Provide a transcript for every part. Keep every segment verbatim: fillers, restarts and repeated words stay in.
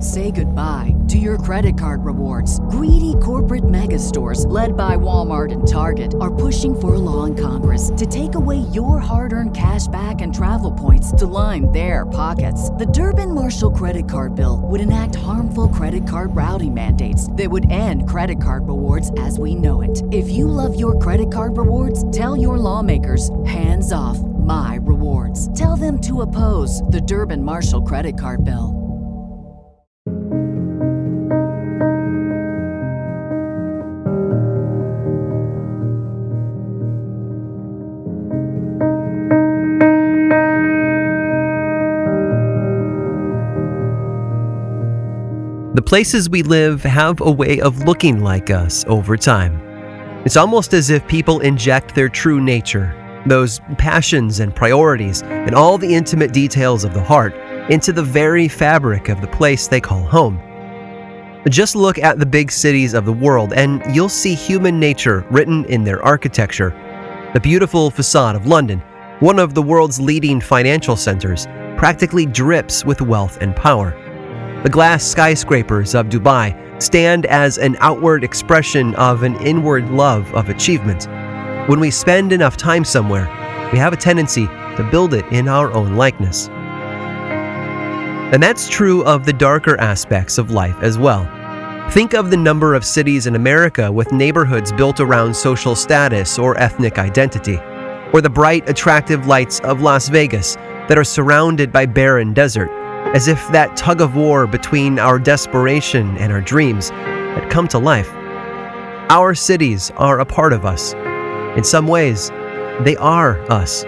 Say goodbye to your credit card rewards. Greedy corporate mega stores, led by Walmart and Target, are pushing for a law in Congress to take away your hard-earned cash back and travel points to line their pockets. The Durbin-Marshall credit card bill would enact harmful credit card routing mandates that would end credit card rewards as we know it. If you love your credit card rewards, tell your lawmakers, hands off my rewards. Tell them to oppose the Durbin-Marshall credit card bill. The places we live have a way of looking like us over time. It's almost as if people inject their true nature, those passions and priorities, and all the intimate details of the heart into the very fabric of the place they call home. Just look at the big cities of the world and you'll see human nature written in their architecture. The beautiful facade of London, one of the world's leading financial centers, practically drips with wealth and power. The glass skyscrapers of Dubai stand as an outward expression of an inward love of achievement. When we spend enough time somewhere, we have a tendency to build it in our own likeness. And that's true of the darker aspects of life as well. Think of the number of cities in America with neighborhoods built around social status or ethnic identity, or the bright, attractive lights of Las Vegas that are surrounded by barren desert, as if that tug-of-war between our desperation and our dreams had come to life. Our cities are a part of us. In some ways, they are us.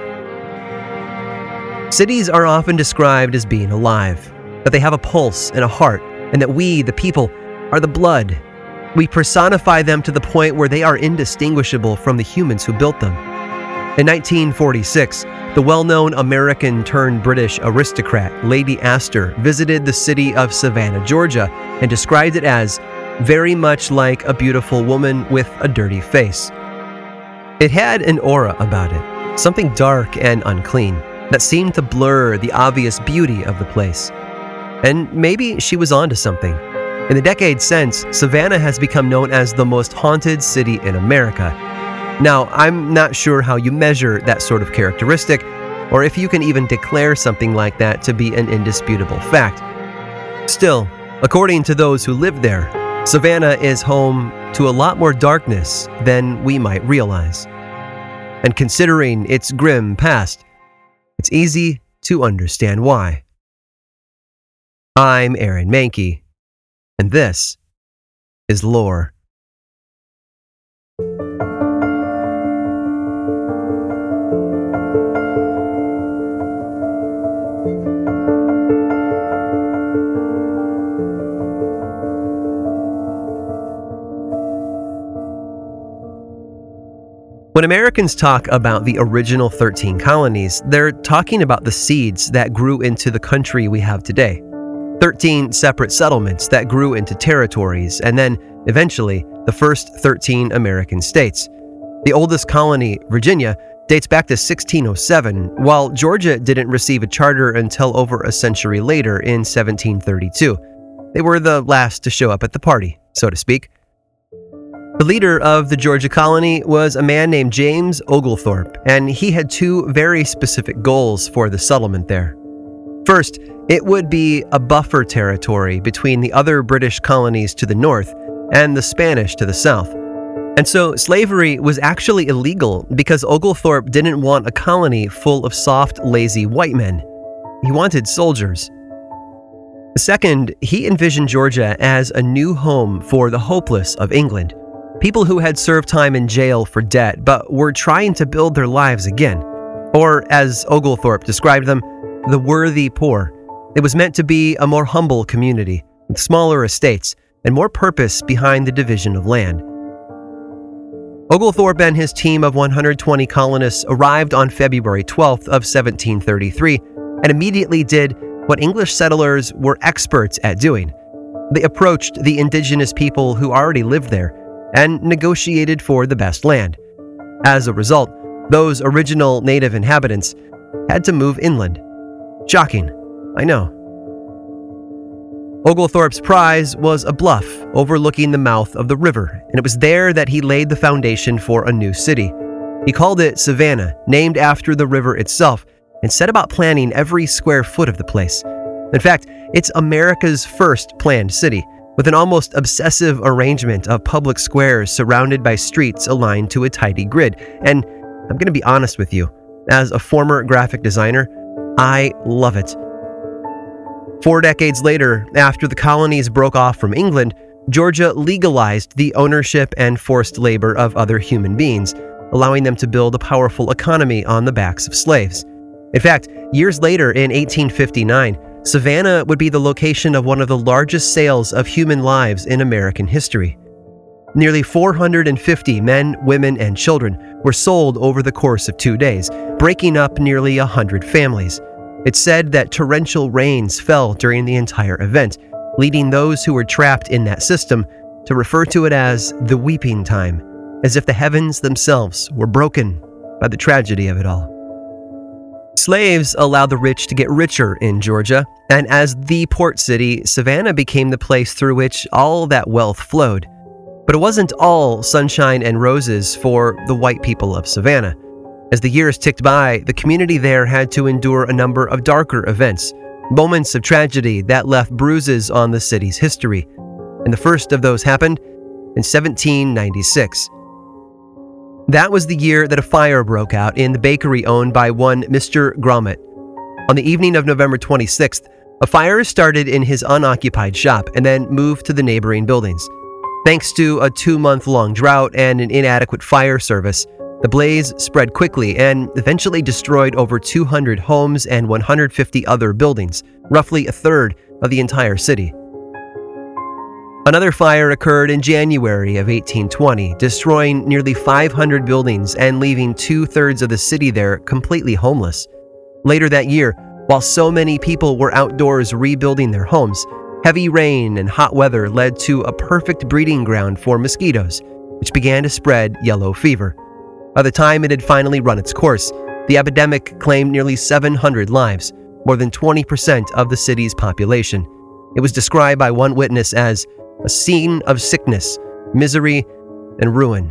Cities are often described as being alive, that they have a pulse and a heart, and that we, the people, are the blood. We personify them to the point where they are indistinguishable from the humans who built them. In nineteen forty-six, the well-known American-turned-British aristocrat Lady Astor visited the city of Savannah, Georgia, and described it as very much like a beautiful woman with a dirty face. It had an aura about it, something dark and unclean, that seemed to blur the obvious beauty of the place. And maybe she was onto something. In the decades since, Savannah has become known as the most haunted city in America. Now, I'm not sure how you measure that sort of characteristic, or if you can even declare something like that to be an indisputable fact. Still, according to those who live there, Savannah is home to a lot more darkness than we might realize. And considering its grim past, it's easy to understand why. I'm Aaron Mahnke, and this is Lore. When Americans talk about the original thirteen colonies, they're talking about the seeds that grew into the country we have today. thirteen separate settlements that grew into territories, and then, eventually, the first thirteen American states. The oldest colony, Virginia, dates back to sixteen oh seven, while Georgia didn't receive a charter until over a century later in seventeen thirty-two. They were the last to show up at the party, so to speak. The leader of the Georgia colony was a man named James Oglethorpe, and he had two very specific goals for the settlement there. First, it would be a buffer territory between the other British colonies to the north and the Spanish to the south. And so slavery was actually illegal because Oglethorpe didn't want a colony full of soft, lazy white men. He wanted soldiers. Second, he envisioned Georgia as a new home for the hopeless of England. People who had served time in jail for debt but were trying to build their lives again. Or, as Oglethorpe described them, the worthy poor. It was meant to be a more humble community, with smaller estates and more purpose behind the division of land. Oglethorpe and his team of one hundred twenty colonists arrived on February twelfth of seventeen thirty-three and immediately did what English settlers were experts at doing. They approached the indigenous people who already lived there and negotiated for the best land. As a result, those original native inhabitants had to move inland. Shocking, I know. Oglethorpe's prize was a bluff overlooking the mouth of the river, and it was there that he laid the foundation for a new city. He called it Savannah, named after the river itself, and set about planning every square foot of the place. In fact, it's America's first planned city, with an almost obsessive arrangement of public squares surrounded by streets aligned to a tidy grid. And I'm going to be honest with you, as a former graphic designer, I love it. Four decades later, after the colonies broke off from England, Georgia legalized the ownership and forced labor of other human beings, allowing them to build a powerful economy on the backs of slaves. In fact, years later in eighteen fifty-nine, Savannah would be the location of one of the largest sales of human lives in American history. Nearly four hundred fifty men, women, and children were sold over the course of two days, breaking up nearly one hundred families. It's said that torrential rains fell during the entire event, leading those who were trapped in that system to refer to it as the weeping time, as if the heavens themselves were broken by the tragedy of it all. Slaves allowed the rich to get richer in Georgia, and as the port city, Savannah became the place through which all that wealth flowed. But it wasn't all sunshine and roses for the white people of Savannah. As the years ticked by, the community there had to endure a number of darker events, moments of tragedy that left bruises on the city's history. And the first of those happened in seventeen ninety-six. That was the year that a fire broke out in the bakery owned by one Mister Grommet. On the evening of November twenty-sixth, a fire started in his unoccupied shop and then moved to the neighboring buildings. Thanks to a two-month-long drought and an inadequate fire service, the blaze spread quickly and eventually destroyed over two hundred homes and one hundred fifty other buildings, roughly a third of the entire city. Another fire occurred in January of eighteen twenty, destroying nearly five hundred buildings and leaving two-thirds of the city there completely homeless. Later that year, while so many people were outdoors rebuilding their homes, heavy rain and hot weather led to a perfect breeding ground for mosquitoes, which began to spread yellow fever. By the time it had finally run its course, the epidemic claimed nearly seven hundred lives, more than twenty percent of the city's population. It was described by one witness as a scene of sickness, misery, and ruin.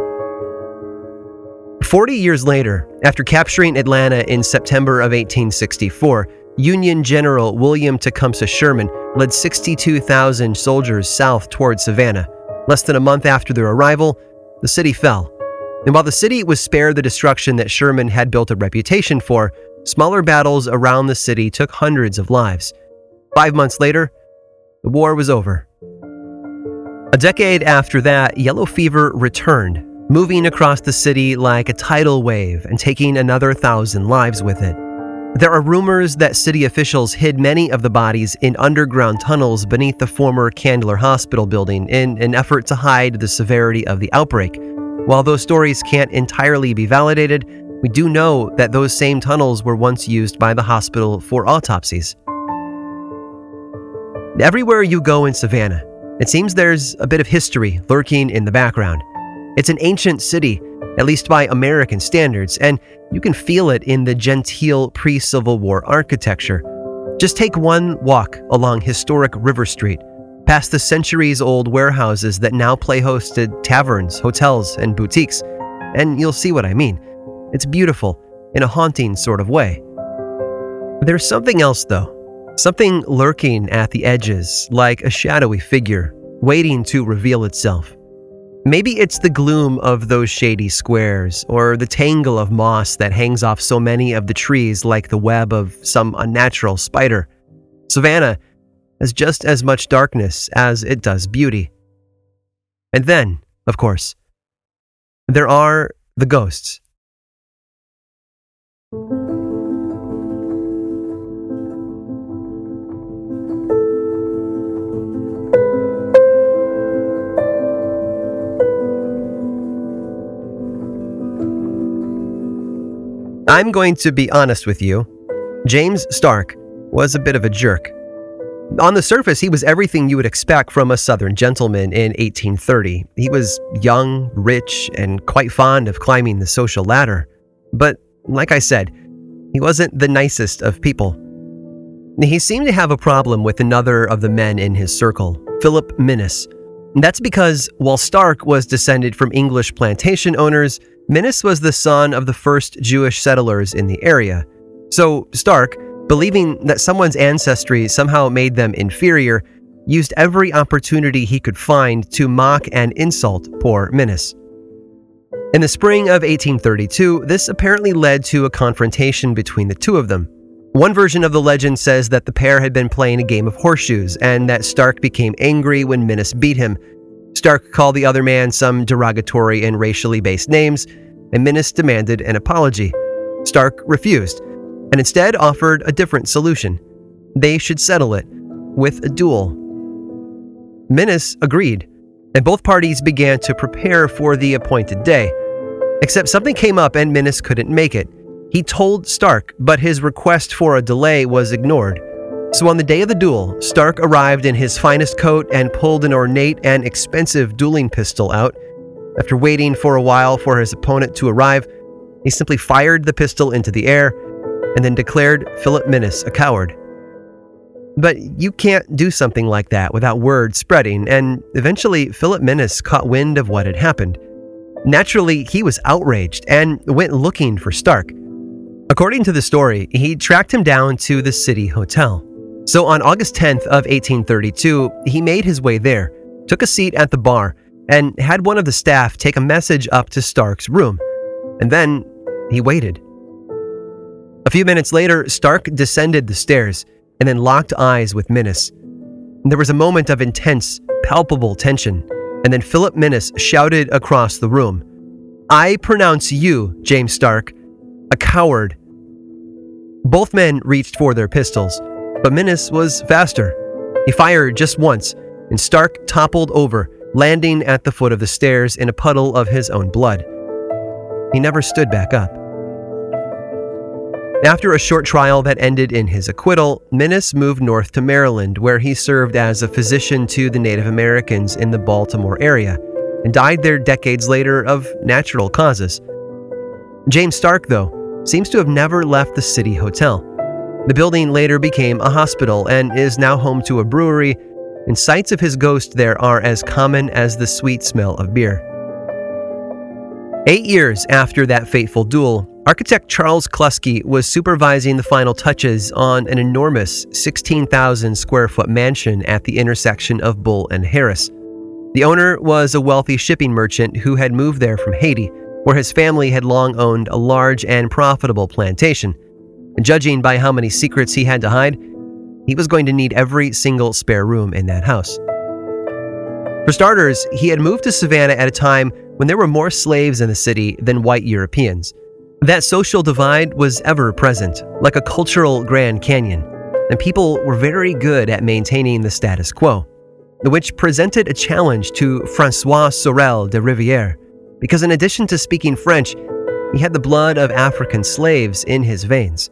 Forty years later, after capturing Atlanta in September of eighteen sixty-four, Union General William Tecumseh Sherman led sixty-two thousand soldiers south toward Savannah. Less than a month after their arrival, the city fell. And while the city was spared the destruction that Sherman had built a reputation for, smaller battles around the city took hundreds of lives. Five months later, the war was over. A decade after that, yellow fever returned, moving across the city like a tidal wave and taking another thousand lives with it. There are rumors that city officials hid many of the bodies in underground tunnels beneath the former Candler Hospital building in an effort to hide the severity of the outbreak. While those stories can't entirely be validated, we do know that those same tunnels were once used by the hospital for autopsies. Everywhere you go in Savannah, it seems there's a bit of history lurking in the background. It's an ancient city, at least by American standards, and you can feel it in the genteel pre-Civil War architecture. Just take one walk along historic River Street, past the centuries-old warehouses that now play host to taverns, hotels, and boutiques, and you'll see what I mean. It's beautiful, in a haunting sort of way. There's something else, though. Something lurking at the edges, like a shadowy figure, waiting to reveal itself. Maybe it's the gloom of those shady squares, or the tangle of moss that hangs off so many of the trees like the web of some unnatural spider. Savannah has just as much darkness as it does beauty. And then, of course, there are the ghosts. I'm going to be honest with you. James Stark was a bit of a jerk. On the surface, he was everything you would expect from a Southern gentleman in eighteen thirty. He was young, rich, and quite fond of climbing the social ladder. But, like I said, he wasn't the nicest of people. He seemed to have a problem with another of the men in his circle, Philip Minnis. That's because while Stark was descended from English plantation owners, Minnis was the son of the first Jewish settlers in the area. So Stark, believing that someone's ancestry somehow made them inferior, used every opportunity he could find to mock and insult poor Minnis. In the spring of eighteen thirty-two, this apparently led to a confrontation between the two of them. One version of the legend says that the pair had been playing a game of horseshoes and that Stark became angry when Minnis beat him. Stark called the other man some derogatory and racially based names, and Minnis demanded an apology. Stark refused, and instead offered a different solution. They should settle it with a duel. Minnis agreed, and both parties began to prepare for the appointed day. Except something came up and Minnis couldn't make it. He told Stark, but his request for a delay was ignored. So on the day of the duel, Stark arrived in his finest coat and pulled an ornate and expensive dueling pistol out. After waiting for a while for his opponent to arrive, he simply fired the pistol into the air and then declared Philip Minnis a coward. But you can't do something like that without word spreading, and eventually Philip Minnis caught wind of what had happened. Naturally, he was outraged and went looking for Stark. According to the story, he tracked him down to the city hotel. So on August tenth of eighteen thirty-two, he made his way there, took a seat at the bar, and had one of the staff take a message up to Stark's room. And then he waited. A few minutes later, Stark descended the stairs and then locked eyes with Minnis. There was a moment of intense, palpable tension, and then Philip Minnis shouted across the room, "I pronounce you, James Stark, a coward." Both men reached for their pistols, but Minnis was faster. He fired just once, and Stark toppled over, landing at the foot of the stairs in a puddle of his own blood. He never stood back up. After a short trial that ended in his acquittal, Minnis moved north to Maryland, where he served as a physician to the Native Americans in the Baltimore area, and died there decades later of natural causes. James Stark, though, seems to have never left the city hotel. The building later became a hospital and is now home to a brewery, and sights of his ghost there are as common as the sweet smell of beer. Eight years after that fateful duel, architect Charles Kluske was supervising the final touches on an enormous sixteen thousand square foot mansion at the intersection of Bull and Harris. The owner was a wealthy shipping merchant who had moved there from Haiti, where his family had long owned a large and profitable plantation. And judging by how many secrets he had to hide, he was going to need every single spare room in that house. For starters, he had moved to Savannah at a time when there were more slaves in the city than white Europeans. That social divide was ever present, like a cultural Grand Canyon, and people were very good at maintaining the status quo, which presented a challenge to François Sorel de Rivière, because in addition to speaking French, he had the blood of African slaves in his veins.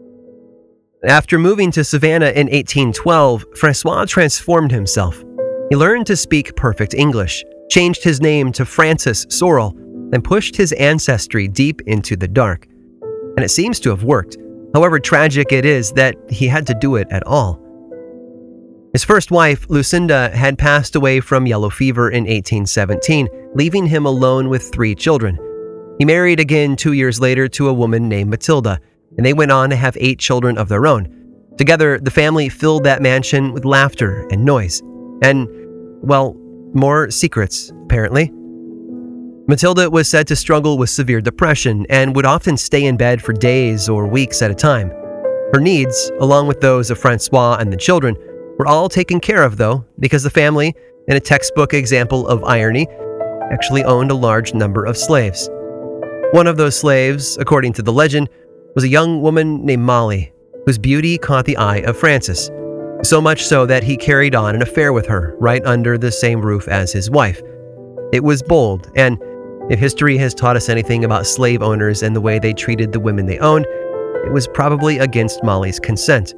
After moving to Savannah in eighteen twelve, François transformed himself. He learned to speak perfect English, changed his name to Francis Sorel, and pushed his ancestry deep into the dark. And it seems to have worked, however tragic it is that he had to do it at all. His first wife, Lucinda, had passed away from yellow fever in eighteen seventeen, leaving him alone with three children. He married again two years later to a woman named Matilda, and they went on to have eight children of their own. Together, the family filled that mansion with laughter and noise. And, well, more secrets, apparently. Matilda was said to struggle with severe depression and would often stay in bed for days or weeks at a time. Her needs, along with those of Francois and the children, were all taken care of, though, because the family, in a textbook example of irony, actually owned a large number of slaves. One of those slaves, according to the legend, was a young woman named Molly, whose beauty caught the eye of Francis, so much so that he carried on an affair with her right under the same roof as his wife. It was bold, and if history has taught us anything about slave owners and the way they treated the women they owned, it was probably against Molly's consent.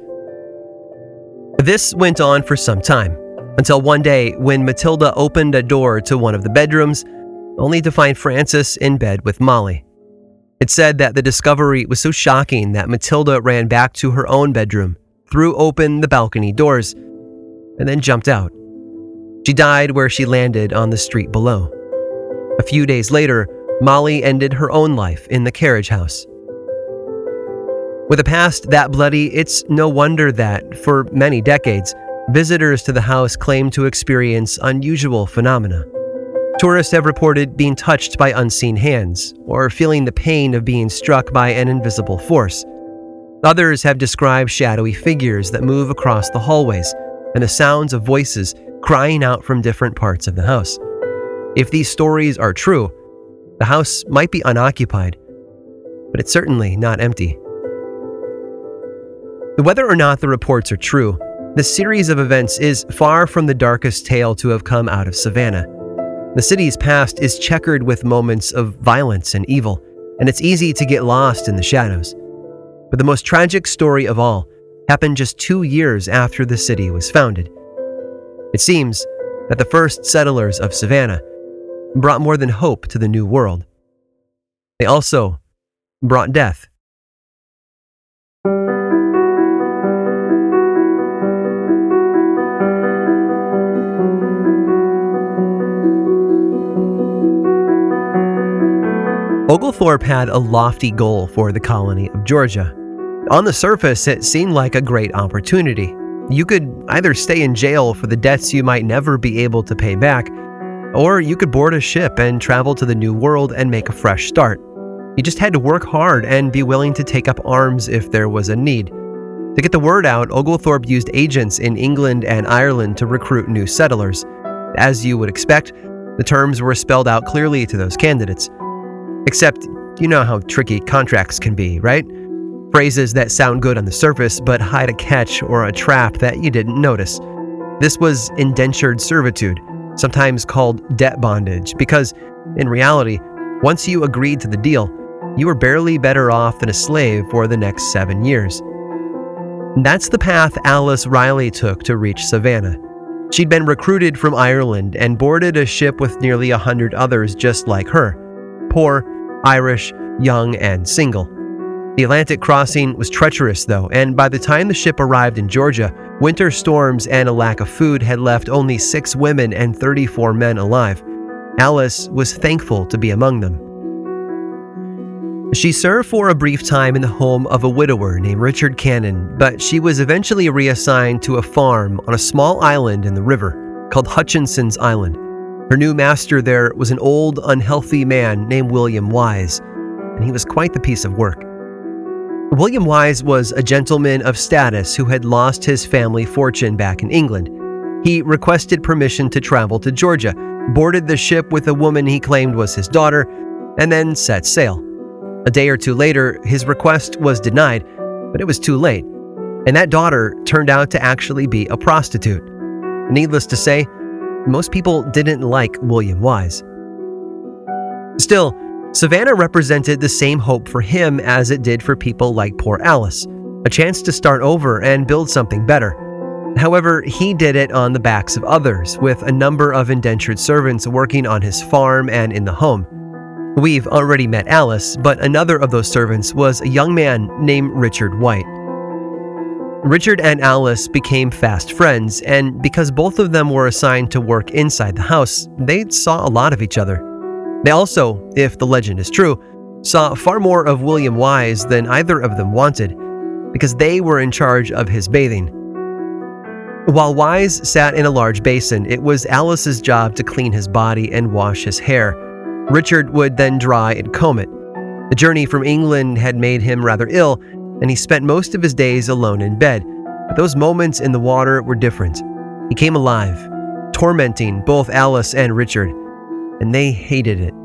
This went on for some time, until one day when Matilda opened a door to one of the bedrooms, only to find Francis in bed with Molly. It said that the discovery was so shocking that Matilda ran back to her own bedroom, threw open the balcony doors, and then jumped out. She died where she landed on the street below. A few days later, Molly ended her own life in the carriage house. With a past that bloody, it's no wonder that, for many decades, visitors to the house claim to experience unusual phenomena. Tourists have reported being touched by unseen hands, or feeling the pain of being struck by an invisible force. Others have described shadowy figures that move across the hallways, and the sounds of voices crying out from different parts of the house. If these stories are true, the house might be unoccupied, but it's certainly not empty. Whether or not the reports are true, this series of events is far from the darkest tale to have come out of Savannah. The city's past is checkered with moments of violence and evil, and it's easy to get lost in the shadows. But the most tragic story of all happened just two years after the city was founded. It seems that the first settlers of Savannah brought more than hope to the new world. They also brought death. Oglethorpe had a lofty goal for the colony of Georgia. On the surface, it seemed like a great opportunity. You could either stay in jail for the debts you might never be able to pay back, or you could board a ship and travel to the New World and make a fresh start. You just had to work hard and be willing to take up arms if there was a need. To get the word out, Oglethorpe used agents in England and Ireland to recruit new settlers. As you would expect, the terms were spelled out clearly to those candidates. Except, you know how tricky contracts can be, right? Phrases that sound good on the surface but hide a catch or a trap that you didn't notice. This was indentured servitude, sometimes called debt bondage, because, in reality, once you agreed to the deal, you were barely better off than a slave for the next seven years. And that's the path Alice Riley took to reach Savannah. She'd been recruited from Ireland and boarded a ship with nearly a hundred others just like her. Poor, Irish, young, and single. The Atlantic crossing was treacherous, though, and by the time the ship arrived in Georgia, winter storms and a lack of food had left only six women and thirty-four men alive. Alice was thankful to be among them. She served for a brief time in the home of a widower named Richard Cannon, but she was eventually reassigned to a farm on a small island in the river called Hutchinson's Island. Her new master there was an old, unhealthy man named William Wise, and he was quite the piece of work. William Wise was a gentleman of status who had lost his family fortune back in England. He requested permission to travel to Georgia, boarded the ship with a woman he claimed was his daughter, and then set sail. A day or two later, his request was denied, but it was too late, and that daughter turned out to actually be a prostitute. Needless to say, most people didn't like William Wise. Still, Savannah represented the same hope for him as it did for people like poor Alice, a chance to start over and build something better. However, he did it on the backs of others, with a number of indentured servants working on his farm and in the home. We've already met Alice, but another of those servants was a young man named Richard White. Richard and Alice became fast friends, and because both of them were assigned to work inside the house, they saw a lot of each other. They also, if the legend is true, saw far more of William Wise than either of them wanted, because they were in charge of his bathing. While Wise sat in a large basin, it was Alice's job to clean his body and wash his hair. Richard would then dry and comb it. The journey from England had made him rather ill, and he spent most of his days alone in bed. But those moments in the water were different. He came alive, tormenting both Alice and Richard, and they hated it.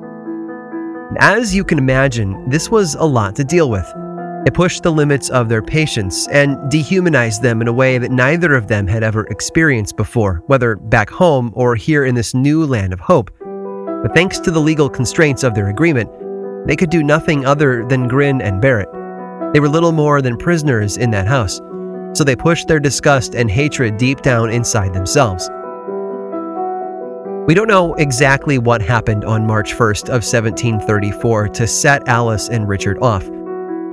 As you can imagine, this was a lot to deal with. It pushed the limits of their patience and dehumanized them in a way that neither of them had ever experienced before, whether back home or here in this new land of hope. But thanks to the legal constraints of their agreement, they could do nothing other than grin and bear it. They were little more than prisoners in that house, so they pushed their disgust and hatred deep down inside themselves. We don't know exactly what happened on March first of seventeen thirty-four to set Alice and Richard off.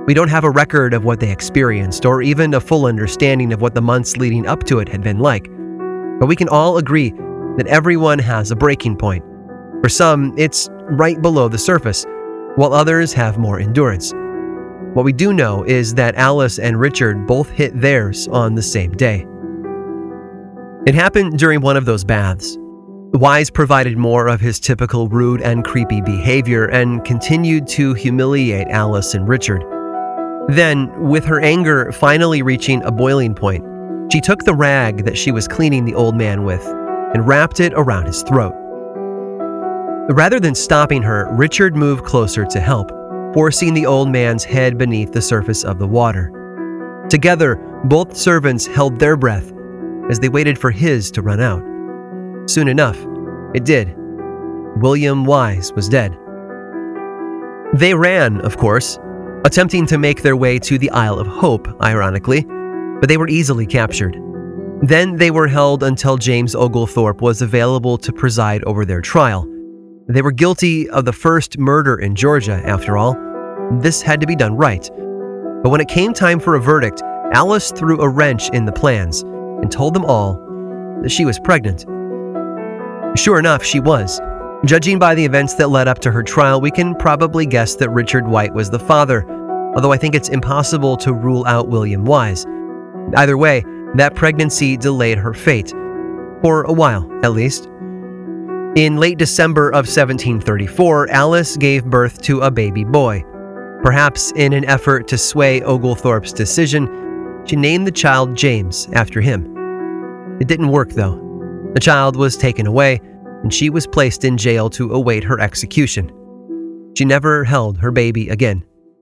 We don't have a record of what they experienced or even a full understanding of what the months leading up to it had been like. But we can all agree that everyone has a breaking point. For some, it's right below the surface, while others have more endurance. What we do know is that Alice and Richard both hit theirs on the same day. It happened during one of those baths. Wise provided more of his typical rude and creepy behavior and continued to humiliate Alice and Richard. Then, with her anger finally reaching a boiling point, she took the rag that she was cleaning the old man with and wrapped it around his throat. Rather than stopping her, Richard moved closer to help, forcing the old man's head beneath the surface of the water. Together, both servants held their breath as they waited for his to run out. Soon enough, it did. William Wise was dead. They ran, of course, attempting to make their way to the Isle of Hope, ironically, but they were easily captured. Then they were held until James Oglethorpe was available to preside over their trial. They were guilty of the first murder in Georgia, after all. This had to be done right. But when it came time for a verdict, Alice threw a wrench in the plans and told them all that she was pregnant. Sure enough, she was. Judging by the events that led up to her trial, we can probably guess that Richard White was the father, although I think it's impossible to rule out William Wise. Either way, that pregnancy delayed her fate. For a while, at least. In late December of seventeen thirty-four, Alice gave birth to a baby boy. Perhaps in an effort to sway Oglethorpe's decision, she named the child James after him. It didn't work, though. The child was taken away, and she was placed in jail to await her execution. She never held her baby again.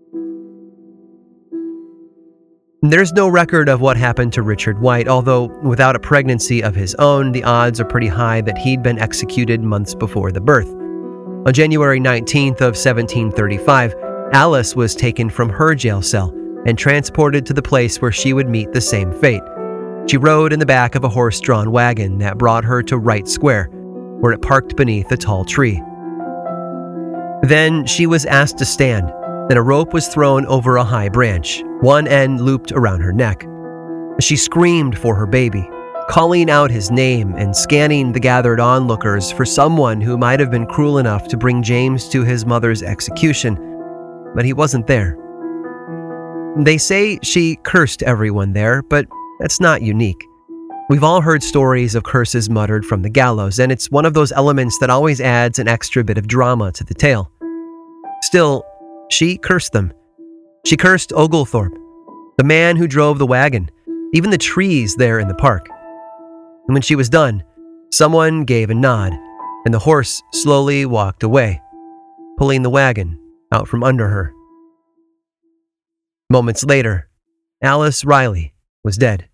There's no record of what happened to Richard White, although without a pregnancy of his own, the odds are pretty high that he'd been executed months before the birth. On January nineteenth of seventeen thirty-five, Alice was taken from her jail cell and transported to the place where she would meet the same fate. She rode in the back of a horse-drawn wagon that brought her to Wright Square, where it parked beneath a tall tree. Then she was asked to stand, and a rope was thrown over a high branch, one end looped around her neck. She screamed for her baby, calling out his name and scanning the gathered onlookers for someone who might have been cruel enough to bring James to his mother's execution, but he wasn't there. They say she cursed everyone there, but that's not unique. We've all heard stories of curses muttered from the gallows, and it's one of those elements that always adds an extra bit of drama to the tale. Still, she cursed them. She cursed Oglethorpe, the man who drove the wagon, even the trees there in the park. And when she was done, someone gave a nod, and the horse slowly walked away, pulling the wagon out from under her. Moments later, Alice Riley was dead.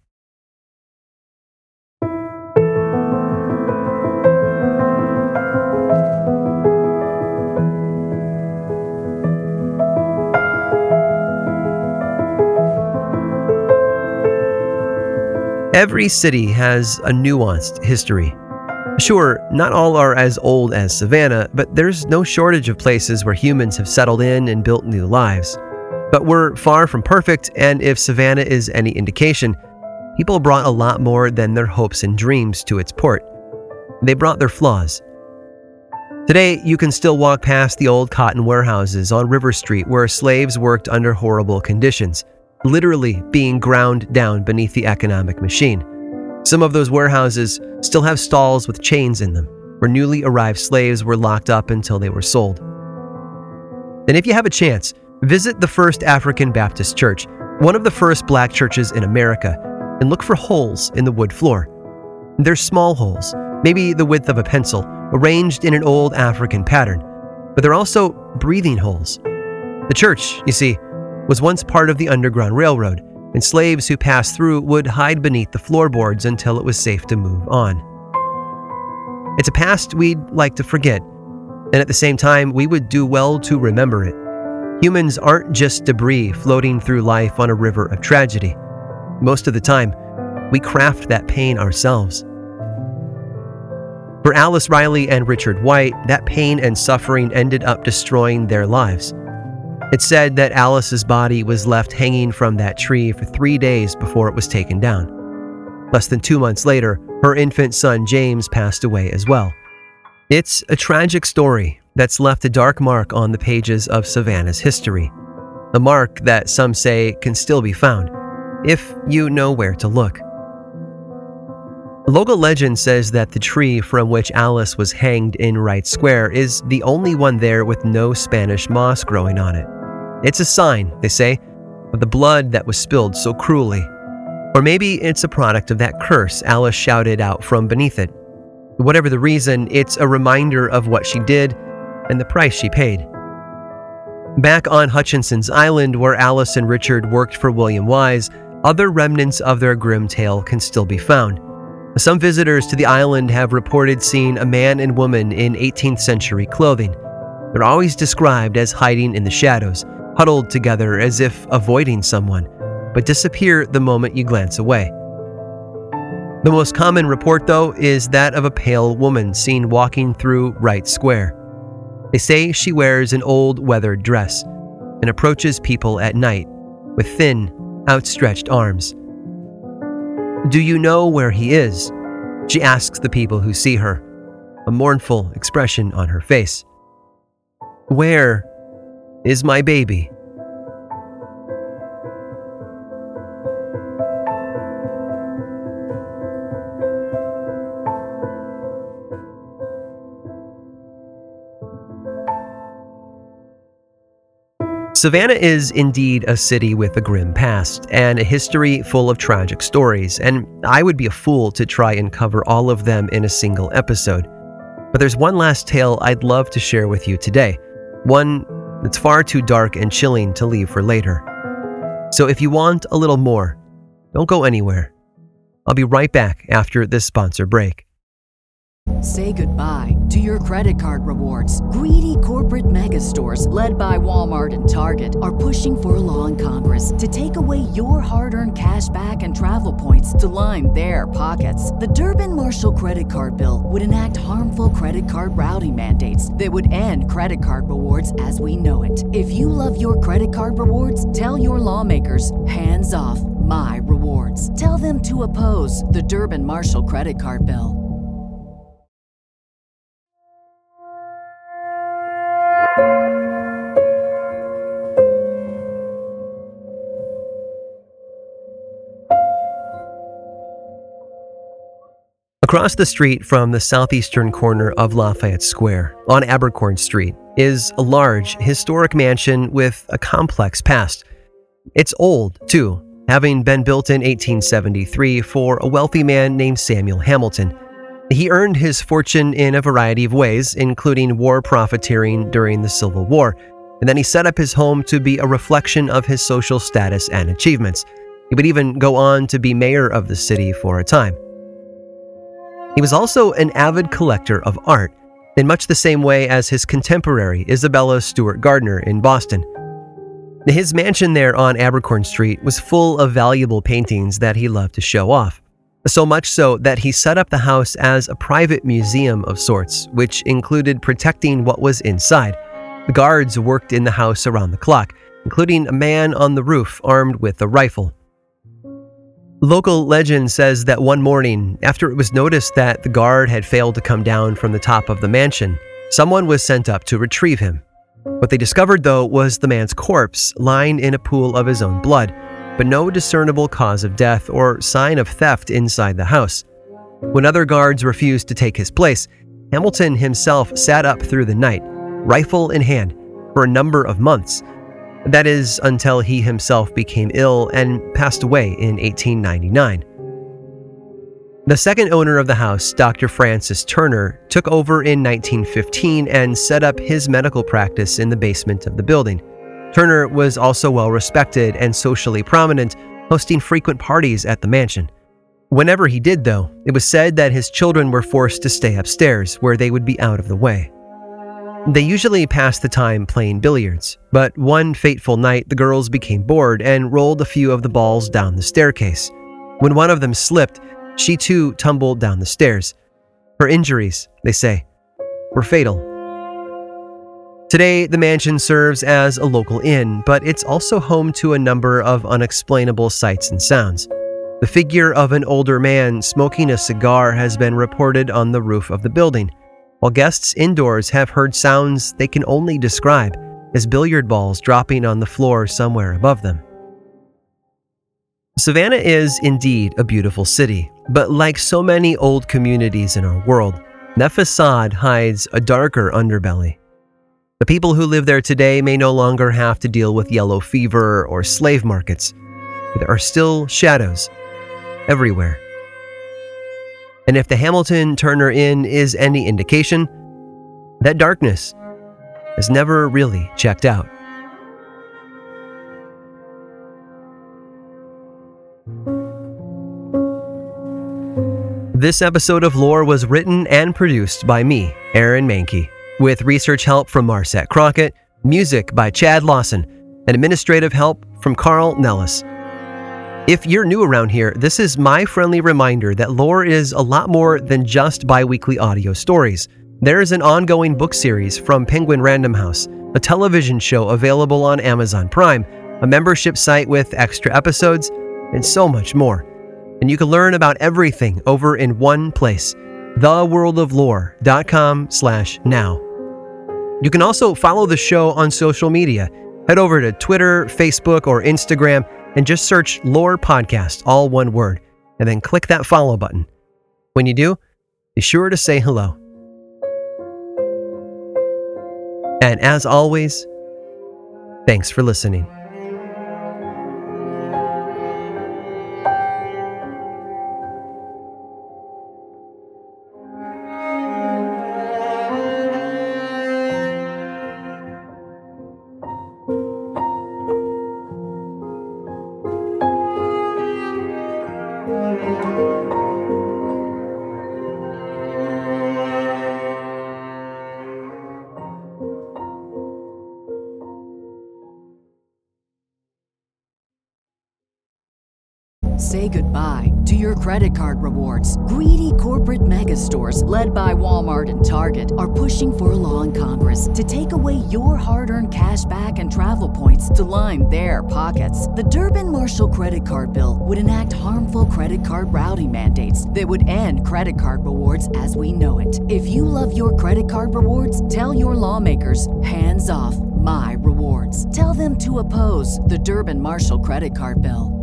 Every city has a nuanced history. Sure, not all are as old as Savannah, but there's no shortage of places where humans have settled in and built new lives. But we're far from perfect, and if Savannah is any indication, people brought a lot more than their hopes and dreams to its port. They brought their flaws. Today, you can still walk past the old cotton warehouses on River Street where slaves worked under horrible conditions, literally being ground down beneath the economic machine. Some of those warehouses still have stalls with chains in them, where newly arrived slaves were locked up until they were sold. And if you have a chance, visit the First African Baptist Church, one of the first black churches in America, and look for holes in the wood floor. They're small holes, maybe the width of a pencil, arranged in an old African pattern, but they're also breathing holes. The church, you see, was once part of the Underground Railroad, and slaves who passed through would hide beneath the floorboards until it was safe to move on. It's a past we'd like to forget, and at the same time, we would do well to remember it. Humans aren't just debris floating through life on a river of tragedy. Most of the time, we craft that pain ourselves. For Alice Riley and Richard White, that pain and suffering ended up destroying their lives. It's said that Alice's body was left hanging from that tree for three days before it was taken down. Less than two months later, her infant son James passed away as well. It's a tragic story that's left a dark mark on the pages of Savannah's history, a mark that some say can still be found, if you know where to look. Local legend says that the tree from which Alice was hanged in Wright Square is the only one there with no Spanish moss growing on it. It's a sign, they say, of the blood that was spilled so cruelly. Or maybe it's a product of that curse Alice shouted out from beneath it. Whatever the reason, it's a reminder of what she did and the price she paid. Back on Hutchinson's Island, where Alice and Richard worked for William Wise, other remnants of their grim tale can still be found. Some visitors to the island have reported seeing a man and woman in eighteenth century clothing. They're always described as hiding in the shadows, huddled together as if avoiding someone, but disappear the moment you glance away. The most common report, though, is that of a pale woman seen walking through Wright Square. They say she wears an old weathered dress and approaches people at night with thin, outstretched arms. "Do you know where he is?" she asks the people who see her, a mournful expression on her face. "Where is my baby?" Savannah is indeed a city with a grim past and a history full of tragic stories, and I would be a fool to try and cover all of them in a single episode. But there's one last tale I'd love to share with you today, one that's far too dark and chilling to leave for later. So if you want a little more, don't go anywhere. I'll be right back after this sponsor break. Say goodbye to your credit card rewards. Greedy corporate mega stores, led by Walmart and Target, are pushing for a law in Congress to take away your hard-earned cash back and travel points to line their pockets. The Durbin-Marshall credit card bill would enact harmful credit card routing mandates that would end credit card rewards as we know it. If you love your credit card rewards, tell your lawmakers, hands off my rewards. Tell them to oppose the Durbin-Marshall credit card bill. Across the street from the southeastern corner of Lafayette Square, on Abercorn Street, is a large, historic mansion with a complex past. It's old, too, having been built in eighteen seventy-three for a wealthy man named Samuel Hamilton. He earned his fortune in a variety of ways, including war profiteering during the Civil War, and then he set up his home to be a reflection of his social status and achievements. He would even go on to be mayor of the city for a time. He was also an avid collector of art, in much the same way as his contemporary Isabella Stewart Gardner in Boston. His mansion there on Abercorn Street was full of valuable paintings that he loved to show off, so much so that he set up the house as a private museum of sorts, which included protecting what was inside. The guards worked in the house around the clock, including a man on the roof armed with a rifle. Local legend says that one morning, after it was noticed that the guard had failed to come down from the top of the mansion, someone was sent up to retrieve him. What they discovered, though, was the man's corpse lying in a pool of his own blood, but no discernible cause of death or sign of theft inside the house. When other guards refused to take his place, Hamilton himself sat up through the night, rifle in hand, for a number of months. That is, until he himself became ill and passed away in eighteen ninety-nine. The second owner of the house, Doctor Francis Turner, took over in nineteen fifteen and set up his medical practice in the basement of the building. Turner was also well respected and socially prominent, hosting frequent parties at the mansion. Whenever he did, though, it was said that his children were forced to stay upstairs, where they would be out of the way. They usually passed the time playing billiards, but one fateful night the girls became bored and rolled a few of the balls down the staircase. When one of them slipped, she too tumbled down the stairs. Her injuries, they say, were fatal. Today, the mansion serves as a local inn, but it's also home to a number of unexplainable sights and sounds. The figure of an older man smoking a cigar has been reported on the roof of the building, while guests indoors have heard sounds they can only describe as billiard balls dropping on the floor somewhere above them. Savannah is indeed a beautiful city, but like so many old communities in our world, that facade hides a darker underbelly. The people who live there today may no longer have to deal with yellow fever or slave markets, but there are still shadows everywhere. And if the Hamilton Turner Inn is any indication, that darkness has never really checked out. This episode of Lore was written and produced by me, Aaron Mahnke, with research help from Marset Crockett, music by Chad Lawson, and administrative help from Carl Nellis. If you're new around here, this is my friendly reminder that Lore is a lot more than just bi-weekly audio stories. There is an ongoing book series from Penguin Random House, a television show available on Amazon Prime, a membership site with extra episodes, and so much more. And you can learn about everything over in one place, the world of lore dot com slash now. You can also follow the show on social media. Head over to Twitter, Facebook, or Instagram and just search Lore Podcast, all one word, and then click that follow button. When you do, be sure to say hello. And as always, thanks for listening. Say goodbye to your credit card rewards. Greedy corporate mega stores, led by Walmart and Target, are pushing for a law in Congress to take away your hard-earned cash back and travel points to line their pockets. The Durbin-Marshall credit card bill would enact harmful credit card routing mandates that would end credit card rewards as we know it. If you love your credit card rewards, tell your lawmakers, hands off my rewards. Tell them to oppose the Durbin-Marshall credit card bill.